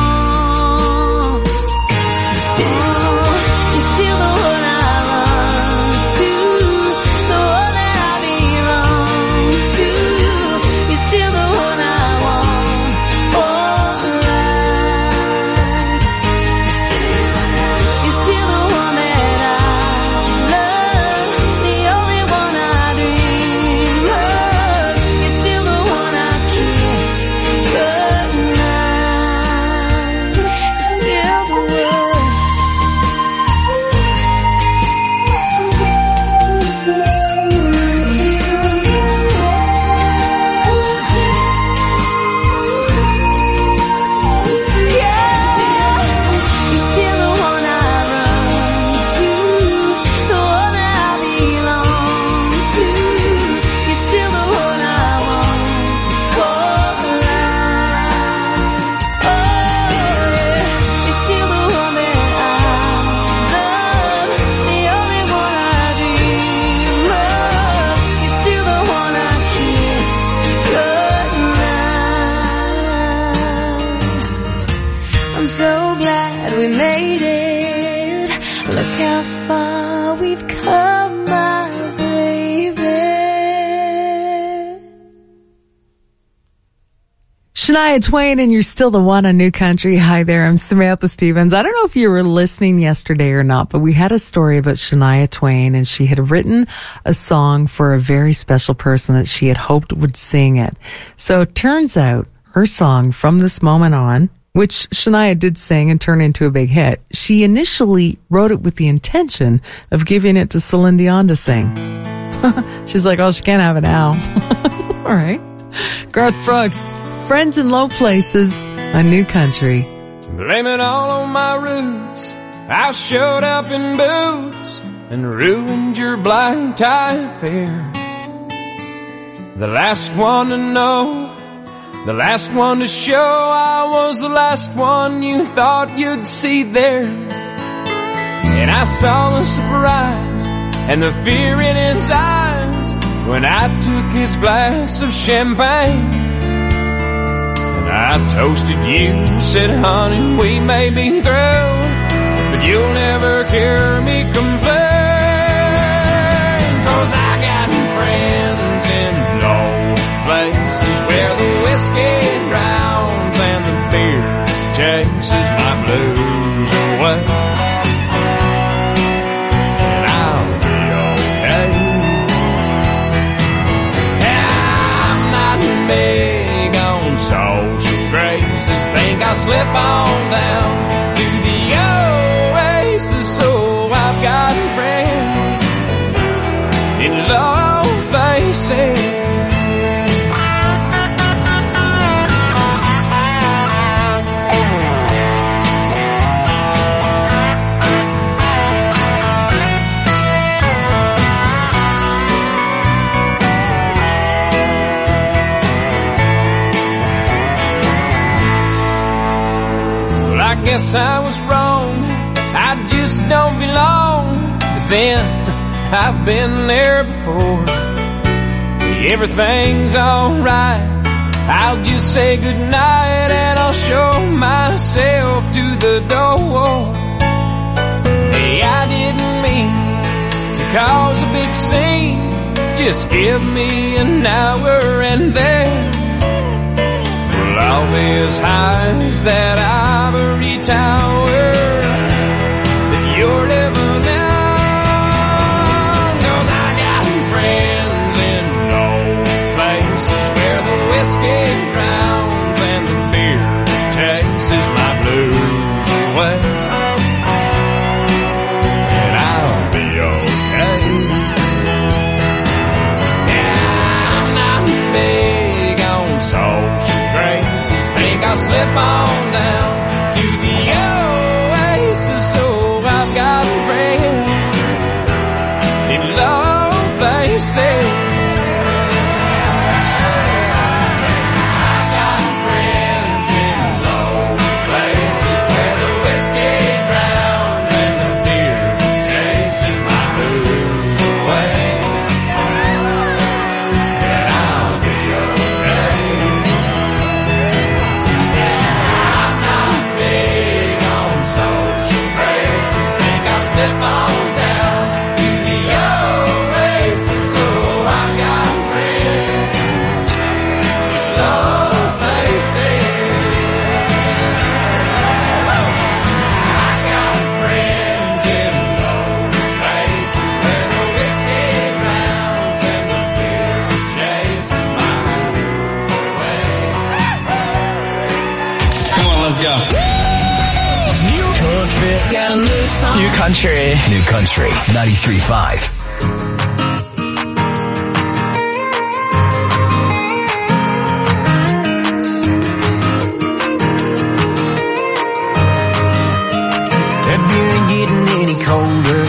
You're still the one I run to, the one that I belong to. You're still the one I want for life. You're still the one that I love, the only one I dream of. You're still the one I kiss goodnight. You're still the one. You're still the one I run to, the one that I belong to. You're still the one I want for life. Oh yeah, you're still the one that I love, the only one I dream of. You're still the one I kiss goodnight. I'm so glad we made it. Look how far we've come, my baby. Shania Twain, and you're still the one on New Country. Hi there, I'm Samantha Stevens. I don't know if you were listening yesterday or not, but we had a story about Shania Twain, and she had written a song for a very special person that she had hoped would sing it. So it turns out her song, From This Moment On, which Shania did sing and turn into a big hit, she initially wrote it with the intention of giving it to Celine Dion to sing. She's like, oh, she can't have it now. All right. Garth Brooks, Friends in Low Places on New Country. Blame it all on my roots. I showed up in boots and ruined your black tie affair. The last one to know, the last one to show, I was the last one you thought you'd see there. And I saw the surprise and the fear in his eyes when I took his glass of champagne. And I toasted you, said, honey, we may be through, but you'll never hear me complain. 'Cause I got friends in low places where the whiskey drowns and the beer chases my blues away. And I'll be okay. I'm not big on social graces. Think I'll slip on down to the oasis. So I've got friends in low places. I guess I was wrong, I just don't belong. But then, I've been there before. Everything's alright, I'll just say goodnight and I'll show myself to the door. Hey, I didn't mean to cause a big scene, just give me an hour and then all these highs that ivory tower that you're living in. 'Cause I got friends in low places where the whiskey drowns and the beer chases my blues away. And I'll be okay. Yeah, I'm not big on social graces. Think I'll slip on down to the oasis. So I've got friends in low places. I've got friends in low places where the whiskey drowns and the beer chases my blues away. And I'll be okay. let's go. New country. Got a new song. New country. New country. 93.5. Colder,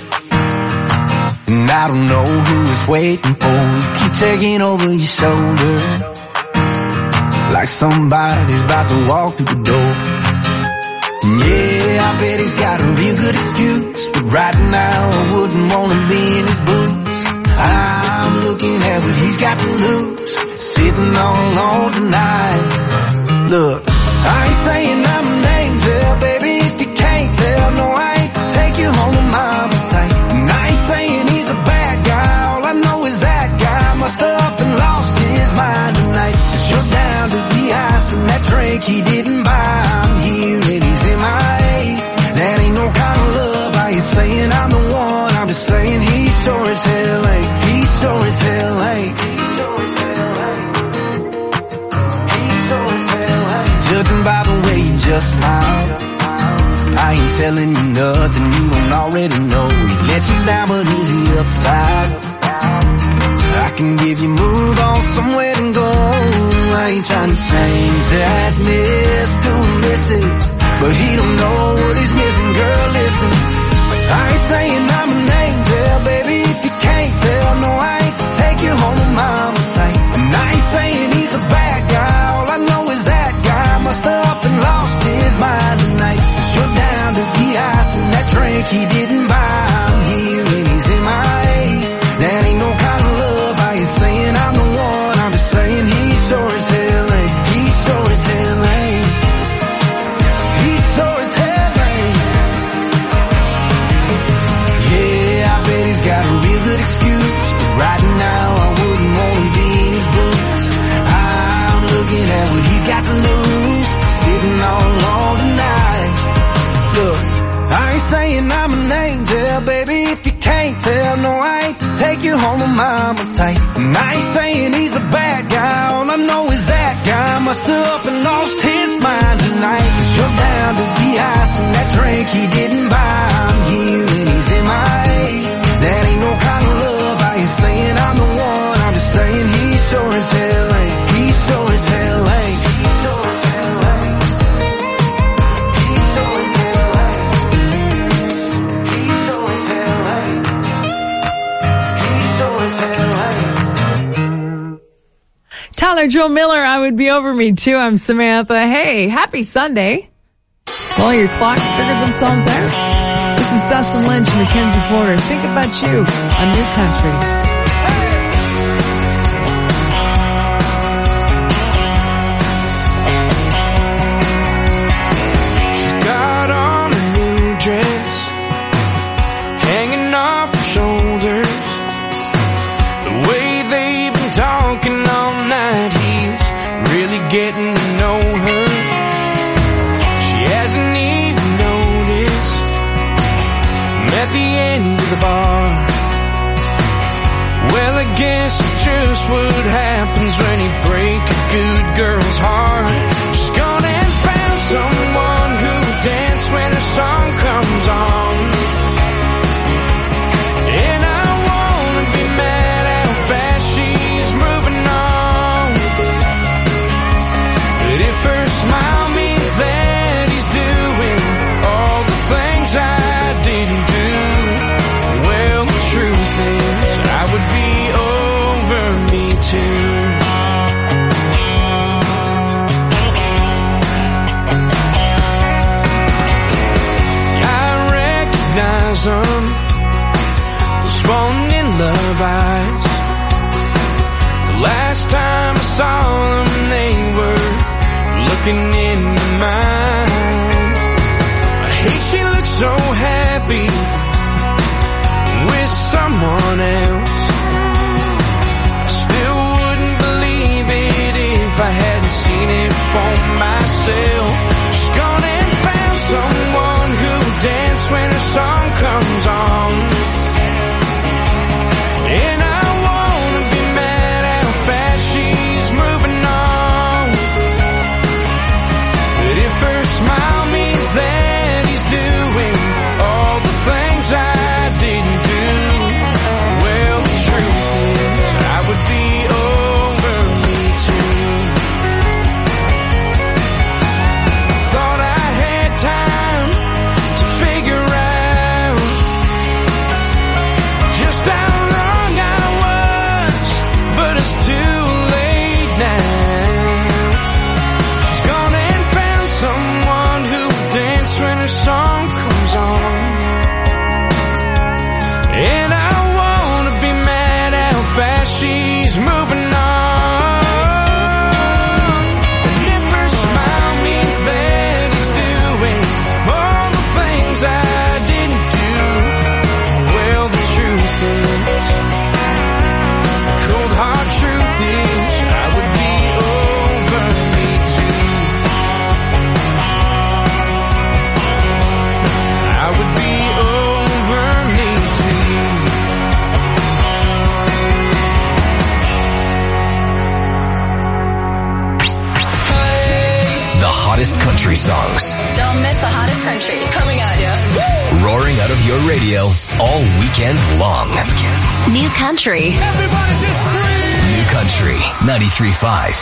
and I don't know who is waiting for you. Keep taking over your shoulder, like somebody's about to walk through the door. Yeah, I bet he's got a real good excuse, but right now I wouldn't want to be in his boots. I'm looking at what he's got to lose, sitting all alone tonight. Look, I ain't saying I'm an angel, baby, if you can't tell, no I ain't take you home to mama tight. And I ain't saying he's a bad guy, all I know is that guy must have up and lost his mind tonight. 'Cause you're down to the ice and that drink he didn't buy. I'm here and he's MIA. That ain't no kind of love, I ain't saying I'm the one, I'm just saying he sure as hell ain't. He sure as hell ain't. He sure as hell ain't. He sure as hell ain't. Judging by the way you just smiled, I ain't telling you nothing you don't already know. He let you down, but is he upside? I can give you move on somewhere and go. I ain't trying to change that miss to a missus, but he don't know what he's missing, girl, listen. I ain't saying I'm an angel, baby, if you can't tell, no I ain't take you home to mama tight. And I ain't saying he's a bad guy, all I know is that guy must have up and lost his mind tonight. You're down to the ice and that drink he didn't buy. I'm here and he's MIA. That ain't no kind of love, I ain't saying I'm the one, I'm just saying he sure as hell ain't. He sure as hell ain't. He sure as hell ain't. Yeah, I bet he's got a real good excuse, but right now I wouldn't want to be in his boots. I'm looking at what he's got to lose, sitting all alone tonight. Look, I ain't saying I'm an angel, baby, if you can't tell, no I ain't take you home to mama tight. And I ain't saying he's a bad guy, all I know is that guy must have up and lost his mind tonight. 'Cause you're down to the ice and that drink he didn't buy. I'm here and he's MIA. That ain't no kind of love, I ain't saying I'm the one, I'm just saying he sure as hell ain't. He sure as hell ain't. He sure as hell ain't. He sure as hell ain't. He sure as hell ain't. He sure as hell ain't. Tyler Joe Miller, I would be over me too. I'm Samantha. Hey, happy Sunday. Well, your clocks figured themselves out. This is Dustin Lynch, Mackenzie Porter. Think about you on New Country. Got on a new dress, hanging off her shoulders. The way they've been talking all night, he's really getting to know her. She hasn't even noticed him at the end of the bar. Well, I guess it's just what happens when you break a good girl's heart. She's gone and found someone who'll dance when her song comes on. And I wanna be mad how fast she's moving on. But if her smile means that he's doing all the things I didn't do, well, the truth is I would be over me too. Them, those falling in love eyes. The last time I saw them, they were looking into mine. I hate she looks so happy with someone else. I still wouldn't believe it if I hadn't seen it for myself. She's gone and found someone who'll dance when her song comes on. And I wanna be mad how fast she's moving on. But if her country songs. Don't miss the hottest country coming at you. Roaring out of your radio all weekend long. New country. Everybody just scream! New Country 93.5.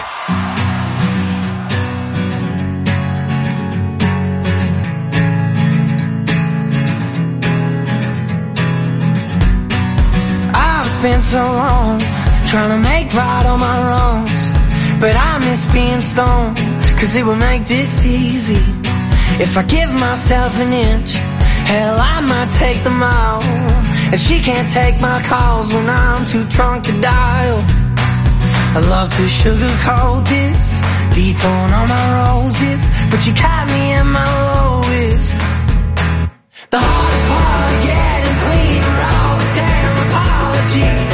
Spent so long trying to make right all my wrongs, but I miss being stoned, cause it would make this easy. If I give myself an inch, hell I might take them all, and she can't take my calls when I'm too drunk to dial. I love to sugarcoat this, dethorn all my roses, but you caught me at my lowest. The hardest part of getting clean are all the damn apologies.